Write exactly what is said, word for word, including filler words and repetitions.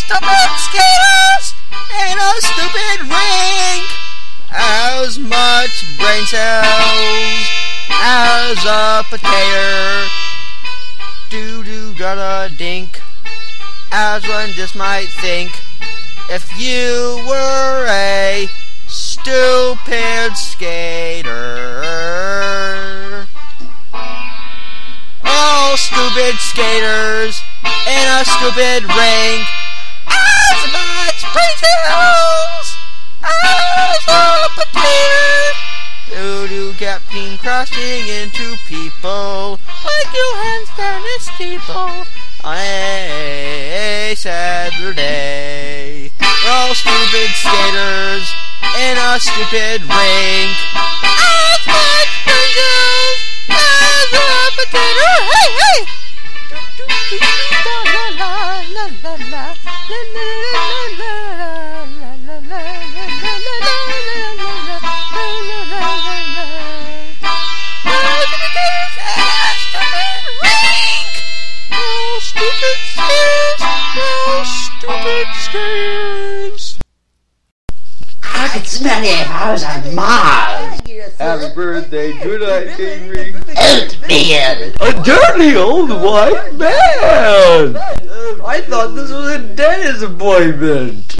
stupid skaters in a stupid rink. As much brain cells as a potato. Do do da da dink. As one just might think, if you were a stupid skater. Oh, stupid skaters in a stupid rink. As much brain cells as a potato. Do do captain crashing into people like Johann Stanley steeple on a Saturday. We're all stupid skaters in a stupid rink. As much brain cells as a potato. Hey, hey! Do do do do la la la la la la la la la la la la. Stupid skaters, no stupid skaters. I could spend it if I was on Mars. Happy birthday, good night, Henry. Eight million. A dirty old white man! I thought this was a dentist appointment.